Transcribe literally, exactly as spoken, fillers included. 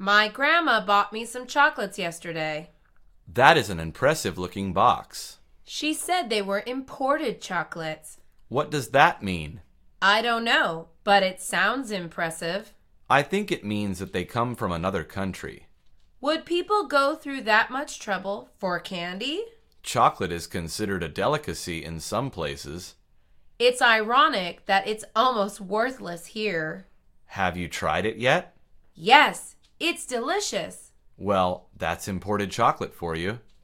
My grandma bought me some chocolates yesterday. That is an impressive-looking box. She said they were imported chocolates. What does that mean? I don't know, but it sounds impressive. I think it means that they come from another country. Would people go through that much trouble for candy? Chocolate is considered a delicacy in some places. It's ironic that it's almost worthless here. Have you tried it yet? Yes, it's delicious. Well, that's imported chocolate for you.